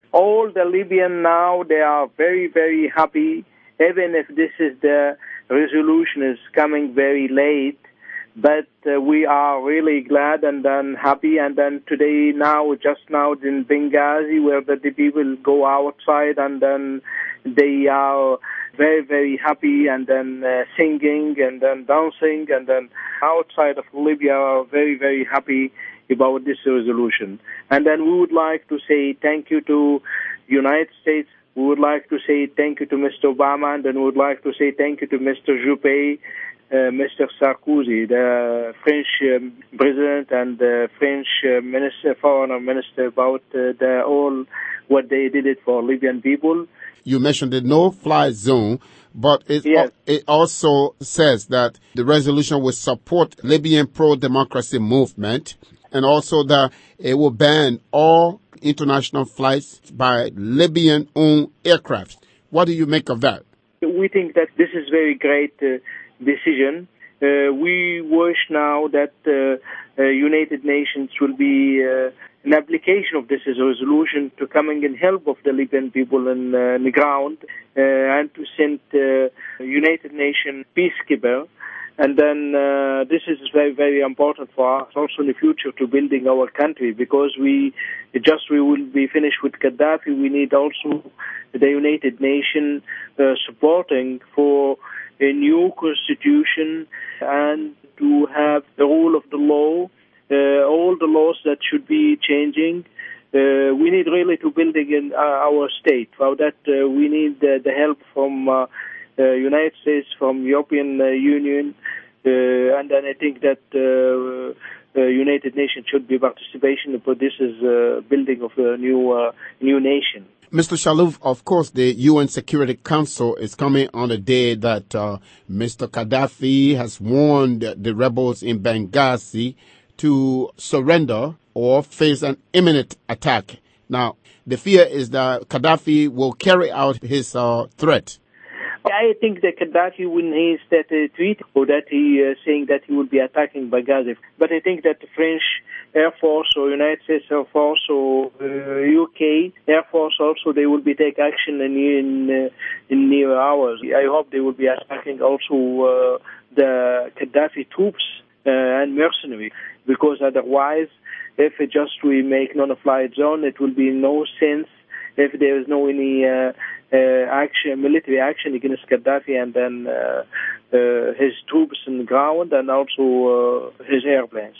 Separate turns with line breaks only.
All the Libyan now, they are very, very happy, even if this is the resolution is coming very late. But we are really glad and then happy. And then today, just now in Benghazi, where the people go outside and then they are very, very happy and then singing and then dancing. And then outside of Libya are very, very happy about this resolution. And then we would like to say thank you to United States. We would like to say thank you to Mr. Obama, and then we would like to say thank you to Mr. Juppé, Mr. Sarkozy, the French president and the French foreign minister, about all what they did it for Libyan people.
You mentioned the no-fly zone, but it also says that the resolution will support Libyan pro-democracy movement, and also that it will ban all international flights by Libyan-owned aircraft. What do you make of that?
We think that this is very great decision. We wish now that United Nations will be an application of this resolution to coming in help of the Libyan people in the ground and to send United Nations peacekeeper. And then this is very, very important for us also in the future to building our country, because we will be finished with Gaddafi. We need also the United Nations supporting for a new constitution and to have the rule of the law, all the laws that should be changing. We need really to building in our state. For that, we need the help from United States, from European Union, and then I think that United Nations should be participation, but this is building of a new nation.
Mr. Chalouf, of course, the UN Security Council is coming on a day that Mr. Gaddafi has warned the rebels in Benghazi to surrender or face an imminent attack. Now, the fear is that Gaddafi will carry out his threat.
I think that Gaddafi, when he said a tweet, or that he saying that he will be attacking Benghazi, but I think that the French Air Force or United States Air Force or UK Air Force also, they will be take action in near hours. I hope they will be attacking also the Gaddafi troops and mercenaries, because otherwise, if we make non-flight zone, it will be no sense if there is no any military action against Gaddafi and then his troops on the ground and also his airplanes.